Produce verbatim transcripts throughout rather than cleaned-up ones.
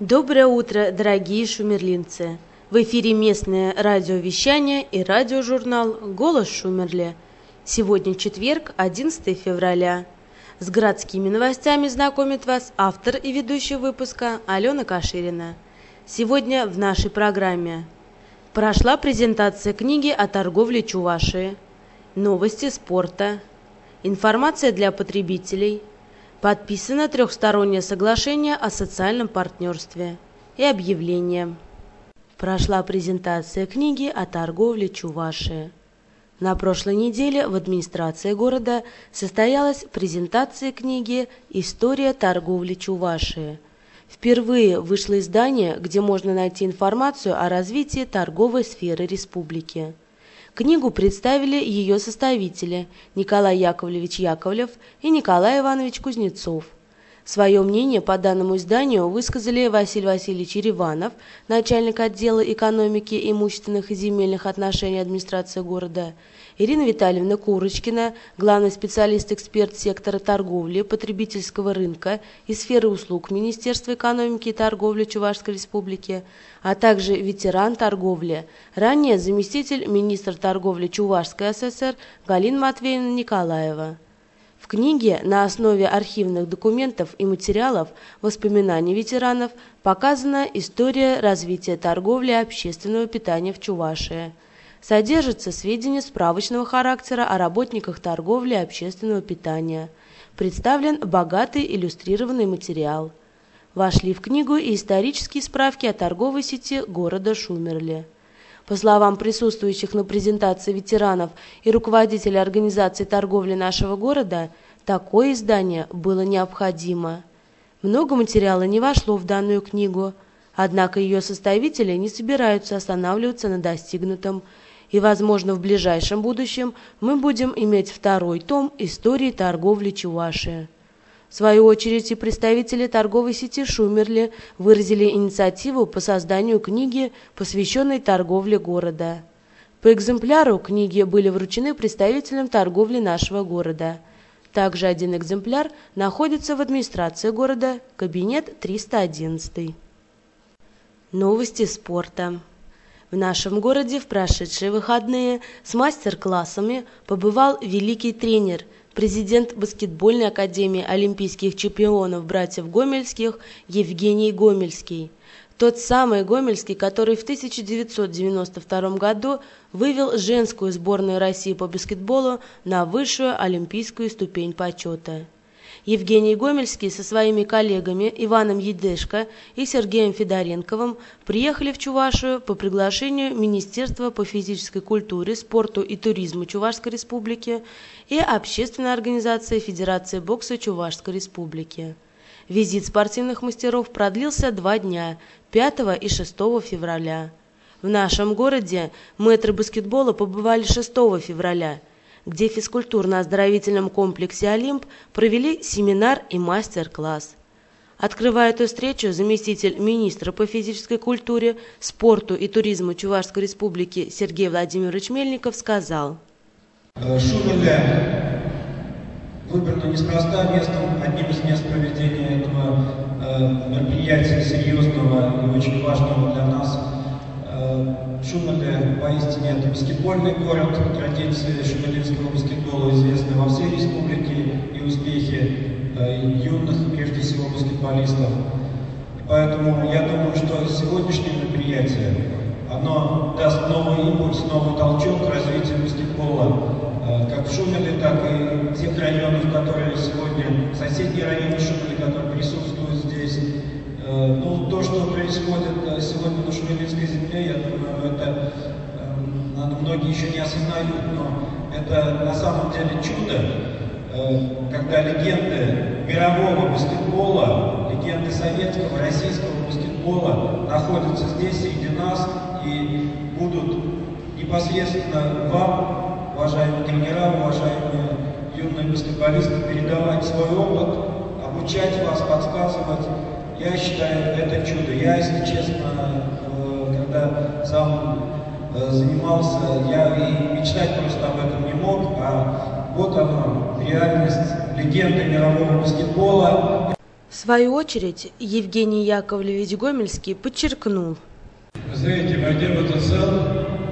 Доброе утро, дорогие шумерлинцы! В эфире местное радиовещание и радиожурнал «Голос Шумерли». Сегодня четверг, одиннадцатое февраля. С городскими новостями знакомит вас автор и ведущий выпуска Алена Каширина. Сегодня в нашей программе прошла презентация книги о торговле Чувашии, новости спорта, информация для потребителей, подписано трехстороннее соглашение о социальном партнерстве и объявление. Прошла презентация книги о торговле Чувашии. На прошлой неделе в администрации города состоялась презентация книги «История торговли Чувашии». Впервые вышло издание, где можно найти информацию о развитии торговой сферы республики. Книгу представили ее составители Николай Яковлевич Яковлев и Николай Иванович Кузнецов. Свое мнение по данному изданию высказали Василий Васильевич Ереванов, начальник отдела экономики, имущественных и земельных отношений администрации города, Ирина Витальевна Курочкина, главный специалист-эксперт сектора торговли, потребительского рынка и сферы услуг Министерства экономики и торговли Чувашской республики, а также ветеран торговли, ранее заместитель министра торговли Чувашской ССР Галина Матвеевна Николаева. В книге на основе архивных документов и материалов воспоминаний ветеранов показана история развития торговли и общественного питания в Чувашии. Содержатся сведения справочного характера о работниках торговли и общественного питания. Представлен богатый иллюстрированный материал. Вошли в книгу и исторические справки о торговой сети города Шумерли. По словам присутствующих на презентации ветеранов и руководителей организации торговли нашего города, такое издание было необходимо. Много материала не вошло в данную книгу, однако ее составители не собираются останавливаться на достигнутом, и, возможно, в ближайшем будущем мы будем иметь второй том истории торговли Чувашии. В свою очередь и представители торговой сети Шумерли выразили инициативу по созданию книги, посвященной торговле города. По экземпляру книги были вручены представителям торговли нашего города. Также один экземпляр находится в администрации города, кабинет триста одиннадцать. Новости спорта. В нашем городе в прошедшие выходные с мастер-классами побывал великий тренер, президент баскетбольной академии олимпийских чемпионов братьев Гомельских Евгений Гомельский. Тот самый Гомельский, который в тысяча девятьсот девяносто втором году вывел женскую сборную России по баскетболу на высшую олимпийскую ступень почета. Евгений Гомельский со своими коллегами Иваном Едешко и Сергеем Федоренковым приехали в Чувашию по приглашению Министерства по физической культуре, спорту и туризму Чувашской республики и Общественной организации Федерации бокса Чувашской республики. Визит спортивных мастеров продлился два дня, пятого и шестого февраля. В нашем городе мэтры баскетбола побывали шестого февраля, где в физкультурно-оздоровительном комплексе «Олимп» провели семинар и мастер-класс. Открывая эту встречу, заместитель министра по физической культуре, спорту и туризму Чувашской республики Сергей Владимирович Мельников сказал: Шумерли выбрано неспроста местом, одним из мест проведения этого э, мероприятия серьезного и очень важного для нас. Шумерли поистине это баскетбольный город, традиции шумерлинского баскетбола известны во всей республике и успехи э, юных, прежде всего, баскетболистов. Поэтому я думаю, что сегодняшнее мероприятие, оно даст новый импульс, новый толчок к развитию баскетбола, э, как в Шумерле, так и тех районов, которые сегодня, соседние районы Шумерли, которые присутствуют здесь. Ну, то, что происходит сегодня на шумерлинской земле, я думаю, это э, многие еще не осознают, но это на самом деле чудо, э, когда легенды мирового баскетбола, легенды советского, российского баскетбола находятся здесь среди нас и будут непосредственно вам, уважаемые тренера, уважаемые юные баскетболисты, передавать свой опыт, обучать вас, подсказывать. Я считаю, это чудо. Я, если честно, когда сам занимался, я и мечтать просто об этом не мог, а вот оно, реальность, легенда мирового баскетбола. В свою очередь, Евгений Яковлевич Гомельский подчеркнул: Вы знаете, войдя в этот зал,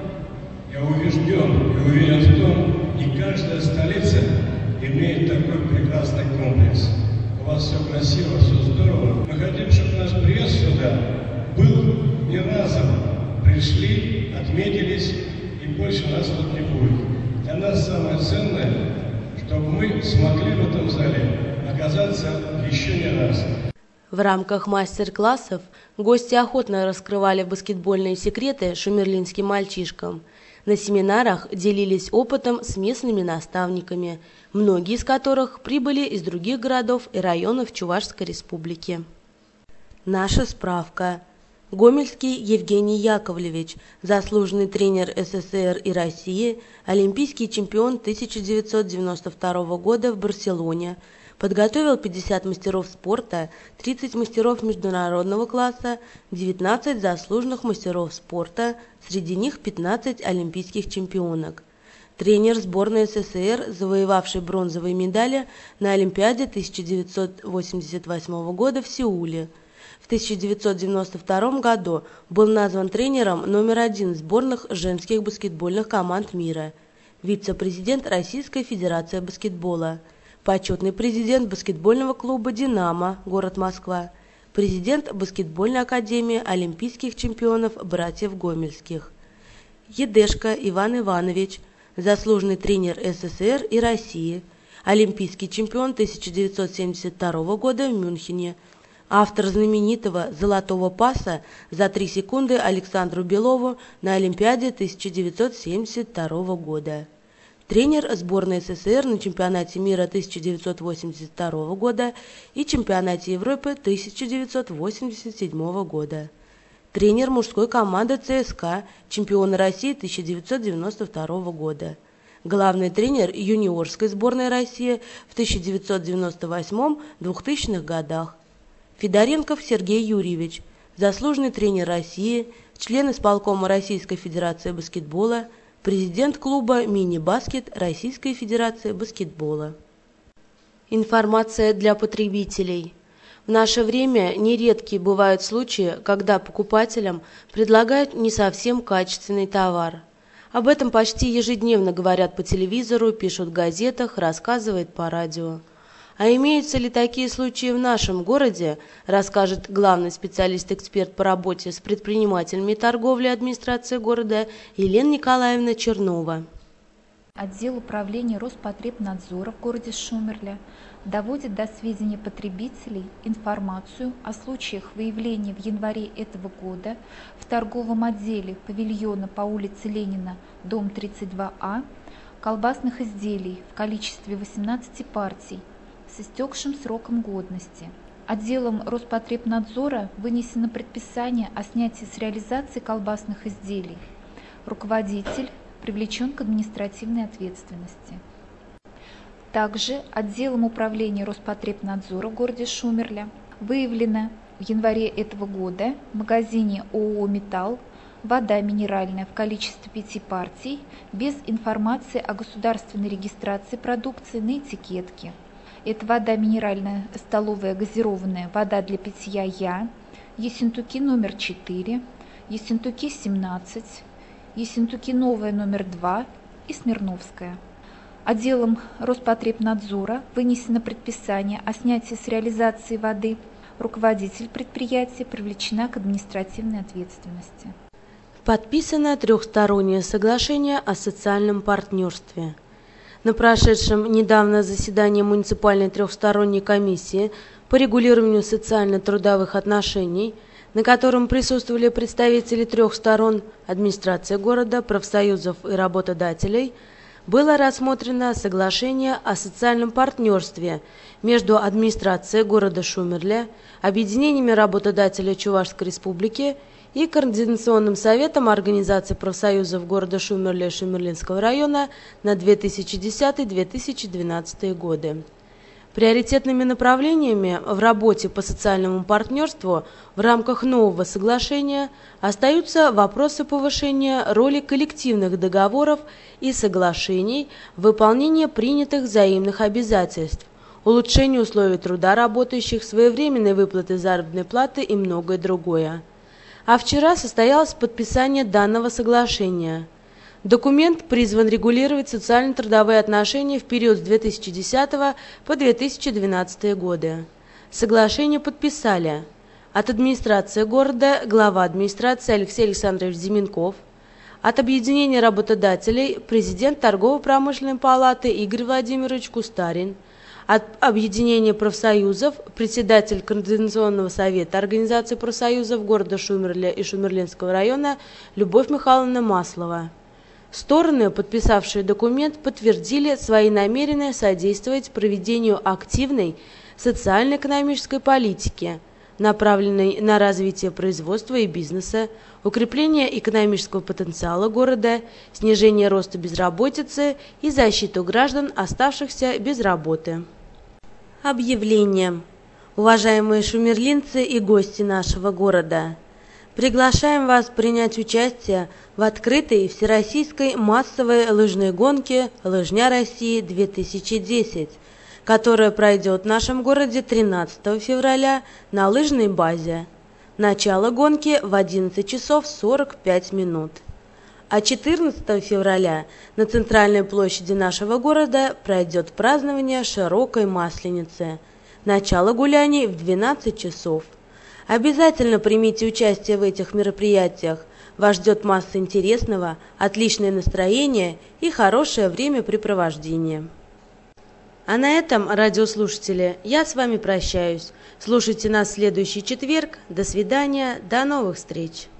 я убежден и уверен в том, не каждая столица имеет такой прекрасный комплекс. У вас все красиво, все здорово. Мы хотим, чтобы наш приезд сюда был не разом. Пришли, отметились, и больше нас тут не будет. Для нас самое ценное, чтобы мы смогли в этом зале оказаться еще не раз. В рамках мастер-классов гости охотно раскрывали баскетбольные секреты шумерлинским мальчишкам. На семинарах делились опытом с местными наставниками, многие из которых прибыли из других городов и районов Чувашской республики. Наша справка. Гомельский Евгений Яковлевич, заслуженный тренер СССР и России, олимпийский чемпион тысяча девятьсот девяносто второго года в Барселоне, подготовил пятьдесят мастеров спорта, тридцать мастеров международного класса, девятнадцать заслуженных мастеров спорта, среди них пятнадцать олимпийских чемпионок. Тренер сборной СССР, завоевавший бронзовые медали на Олимпиаде тысяча девятьсот восемьдесят восьмого года в Сеуле. В тысяча девятьсот девяносто втором году был назван тренером номер один сборных женских баскетбольных команд мира, вице-президент Российской Федерации баскетбола, почетный президент баскетбольного клуба «Динамо», город Москва, президент баскетбольной академии олимпийских чемпионов братьев Гомельских. Едешко Иван Иванович, заслуженный тренер СССР и России, олимпийский чемпион тысяча девятьсот семьдесят второго года в Мюнхене, автор знаменитого «Золотого паса» за три секунды Александру Белову на Олимпиаде тысяча девятьсот семьдесят второго года. Тренер сборной СССР на чемпионате мира тысяча девятьсот восемьдесят второго года и чемпионате Европы тысяча девятьсот восемьдесят седьмого года. Тренер мужской команды ЦСКА, чемпиона России тысяча девятьсот девяносто второго года. Главный тренер юниорской сборной России в тысяча девятьсот девяносто восьмом — двухтысячных годах. Федоренков Сергей Юрьевич, заслуженный тренер России, член исполкома Российской Федерации баскетбола, президент клуба «Мини-баскет» Российской Федерации баскетбола. Информация для потребителей. В наше время нередки бывают случаи, когда покупателям предлагают не совсем качественный товар. Об этом почти ежедневно говорят по телевизору, пишут в газетах, рассказывают по радио. А имеются ли такие случаи в нашем городе, расскажет главный специалист-эксперт по работе с предпринимателями и торговлей администрации города Елена Николаевна Чернова. Отдел управления Роспотребнадзора в городе Шумерле доводит до сведения потребителей информацию о случаях выявления в январе этого года в торговом отделе павильона по улице Ленина, дом тридцать два А, колбасных изделий в количестве восемнадцати партий с истекшим сроком годности. Отделом Роспотребнадзора вынесено предписание о снятии с реализации колбасных изделий. Руководитель привлечен к административной ответственности. Также отделом управления Роспотребнадзора в городе Шумерле выявлено в январе этого года в магазине ООО «Металл» вода минеральная в количестве пяти партий без информации о государственной регистрации продукции на этикетке. Это вода минеральная столовая газированная, вода для питья «Я», Ессентуки номер четыре, Ессентуки семнадцать, Ессентуки новая номер два и Смирновская. Отделом Роспотребнадзора вынесено предписание о снятии с реализации воды. Руководитель предприятия привлечена к административной ответственности. Подписано трехстороннее соглашение о социальном партнерстве. На прошедшем недавно заседании муниципальной трехсторонней комиссии по регулированию социально-трудовых отношений, на котором присутствовали представители трех сторон – администрации города, профсоюзов и работодателей, было рассмотрено соглашение о социальном партнерстве между администрацией города Шумерле, объединениями работодателей Чувашской республики и Координационным советом Организации профсоюзов города Шумерле и Шумерлинского района на две тысячи десятый — две тысячи двенадцатый годы. Приоритетными направлениями в работе по социальному партнерству в рамках нового соглашения остаются вопросы повышения роли коллективных договоров и соглашений в выполнении принятых взаимных обязательств, улучшение условий труда работающих, своевременной выплаты заработной платы и многое другое. А вчера состоялось подписание данного соглашения. Документ призван регулировать социально-трудовые отношения в период с две тысячи десятого по две тысячи двенадцатый годы. Соглашение подписали от администрации города глава администрации Алексей Александрович Зименков, от объединения работодателей президент торгово-промышленной палаты Игорь Владимирович Кустарин, от объединения профсоюзов председатель Координационного совета Организации профсоюзов города Шумерля и Шумерлинского района Любовь Михайловна Маслова. Стороны, подписавшие документ, подтвердили свои намерения содействовать проведению активной социально-экономической политики, направленной на развитие производства и бизнеса, укрепление экономического потенциала города, снижение роста безработицы и защиту граждан, оставшихся без работы. Объявление. Уважаемые шумерлинцы и гости нашего города, приглашаем вас принять участие в открытой всероссийской массовой лыжной гонке «Лыжня России-две тысячи десять», которая пройдет в нашем городе тринадцатого февраля на лыжной базе. Начало гонки в одиннадцать часов сорок пять минут. А четырнадцатого февраля на центральной площади нашего города пройдет празднование Широкой Масленицы. Начало гуляний в двенадцать часов. Обязательно примите участие в этих мероприятиях. Вас ждет масса интересного, отличное настроение и хорошее времяпрепровождение. А на этом, радиослушатели, я с вами прощаюсь. Слушайте нас в следующий четверг. До свидания, до новых встреч.